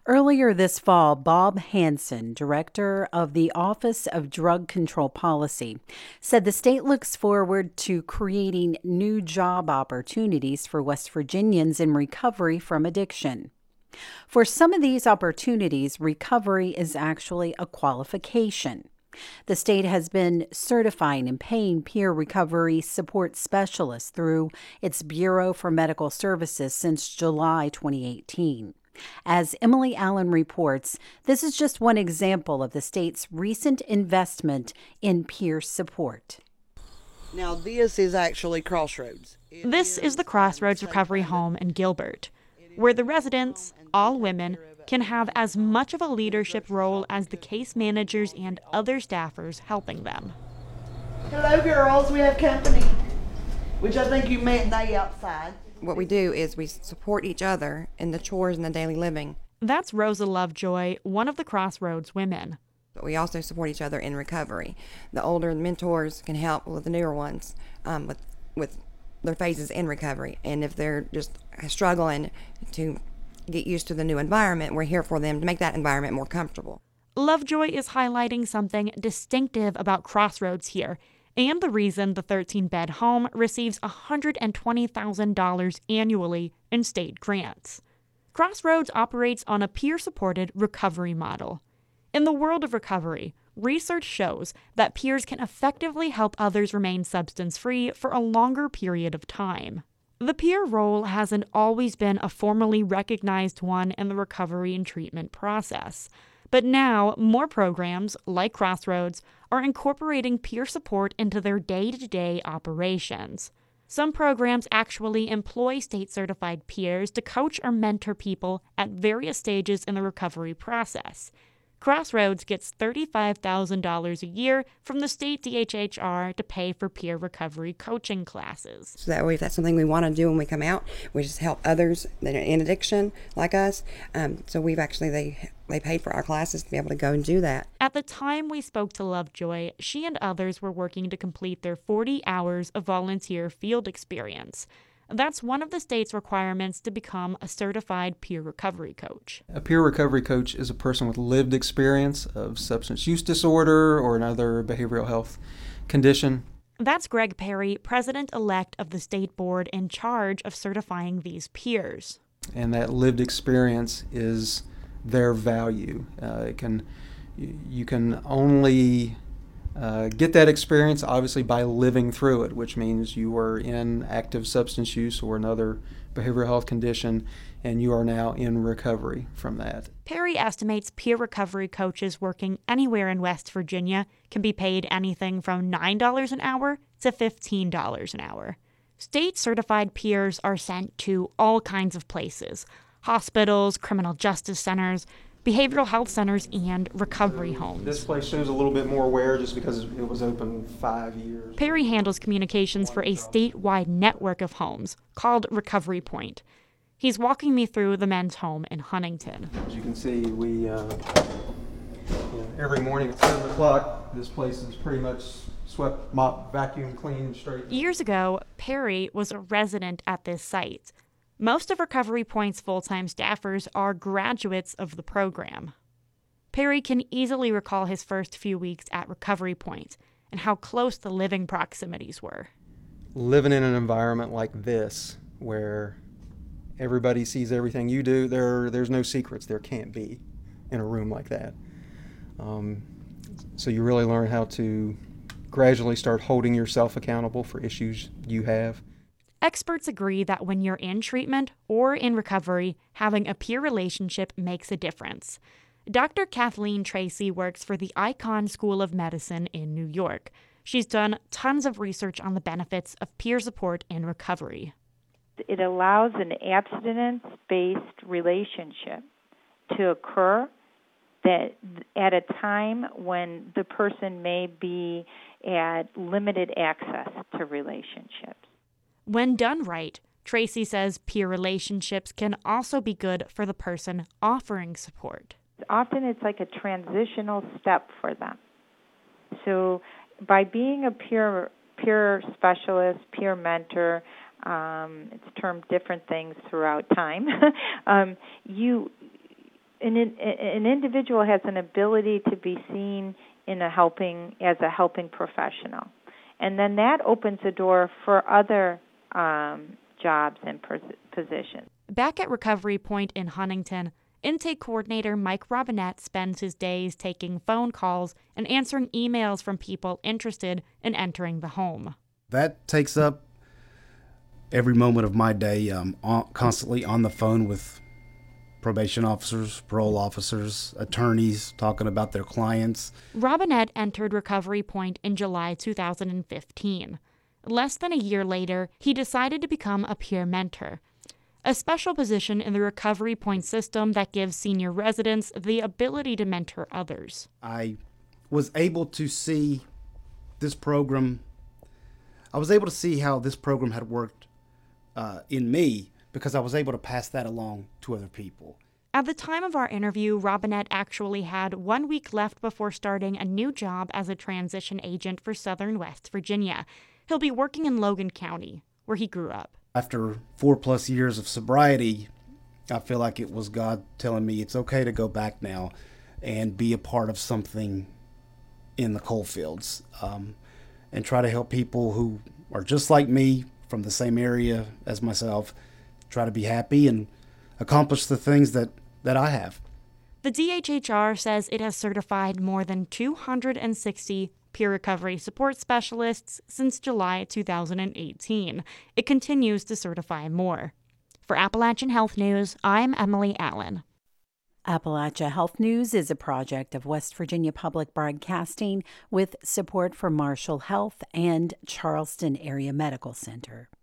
Earlier this fall, Bob Hansen, director of the Office of Drug Control Policy, said the state looks forward to creating new job opportunities for West Virginians in recovery from addiction. For some of these opportunities, recovery is actually a qualification. The state has been certifying and paying peer recovery support specialists through its Bureau for Medical Services since July 2018. As Emily Allen reports, this is just one example of the state's recent investment in peer support. Now, this is actually Crossroads. This is the Crossroads Recovery Home in Gilbert, where the residents, all women, can have as much of a leadership role as the case managers and other staffers helping them. Hello, girls. We have company, which I think you met they outside. What we do is we support each other in the chores and the daily living. That's Rosa Lovejoy, one of the Crossroads women. But we also support each other in recovery. The older mentors can help with the newer ones with their phases in recovery. And if they're just struggling to get used to the new environment, we're here for them to make that environment more comfortable. Lovejoy is highlighting something distinctive about Crossroads here, and the reason the 13-bed home receives $120,000 annually in state grants. Crossroads operates on a peer-supported recovery model. In the world of recovery, research shows that peers can effectively help others remain substance-free for a longer period of time. The peer role hasn't always been a formally recognized one in the recovery and treatment process. But now, more programs, like Crossroads, are incorporating peer support into their day-to-day operations. Some programs actually employ state-certified peers to coach or mentor people at various stages in the recovery process. Crossroads gets $35,000 a year from the state DHHR to pay for peer recovery coaching classes. So that way, if that's something we want to do when we come out, we just help others that are in addiction like us. So we've actually, they paid for our classes to be able to go and do that. At the time we spoke to Lovejoy, she and others were working to complete their 40 hours of volunteer field experience. That's one of the state's requirements to become a certified peer recovery coach. A peer recovery coach is a person with lived experience of substance use disorder or another behavioral health condition. That's Greg Perry, president-elect of the state board in charge of certifying these peers. And that lived experience is their value. You can only get that experience, obviously, by living through it, which means you were in active substance use or another behavioral health condition, and you are now in recovery from that. Perry estimates peer recovery coaches working anywhere in West Virginia can be paid anything from $9 an hour to $15 an hour. State-certified peers are sent to all kinds of places: hospitals, criminal justice centers, behavioral health centers, and recovery homes. This place shows a little bit more wear just because it was open 5 years. Perry handles communications for a statewide network of homes called Recovery Point. He's walking me through the men's home in Huntington. As you can see, we every morning at 7 o'clock, this place is pretty much swept, mopped, vacuum cleaned, straight. Years ago, Perry was a resident at this site. Most of Recovery Point's full-time staffers are graduates of the program. Perry can easily recall his first few weeks at Recovery Point and how close the living proximities were. Living in an environment like this, where everybody sees everything you do, there's no secrets. There can't be in a room like that. So you really learn how to gradually start holding yourself accountable for issues you have. Experts agree that when you're in treatment or in recovery, having a peer relationship makes a difference. Dr. Kathleen Tracy works for the Icahn School of Medicine in New York. She's done tons of research on the benefits of peer support in recovery. It allows an abstinence-based relationship to occur that at a time when the person may be at limited access to relationships. When done right, Tracy says peer relationships can also be good for the person offering support. Often it's like a transitional step for them. So by being a peer specialist, peer mentor, it's termed different things throughout time, an individual has an ability to be seen as a helping professional, and then that opens the door for other jobs and positions. Back at Recovery Point in Huntington, intake coordinator Mike Robinette spends his days taking phone calls and answering emails from people interested in entering the home. That takes up every moment of my day. I'm constantly on the phone with probation officers, parole officers, attorneys, talking about their clients. Robinette entered Recovery Point in July 2015. Less than a year later, he decided to become a peer mentor, a special position in the Recovery Point system that gives senior residents the ability to mentor others. I was able to see this program. I was able to see how this program had worked in me, because I was able to pass that along to other people. At the time of our interview, Robinette actually had 1 week left before starting a new job as a transition agent for Southern West Virginia. He'll be working in Logan County, where he grew up. After 4+ years of sobriety, I feel like it was God telling me it's okay to go back now and be a part of something in the coal fields, and try to help people who are just like me, from the same area as myself, try to be happy and accomplish the things that I have. The DHHR says it has certified more than 260 peer recovery support specialists since July 2018. It continues to certify more. For Appalachian Health News, I'm Emily Allen. Appalachia Health News is a project of West Virginia Public Broadcasting with support from Marshall Health and Charleston Area Medical Center.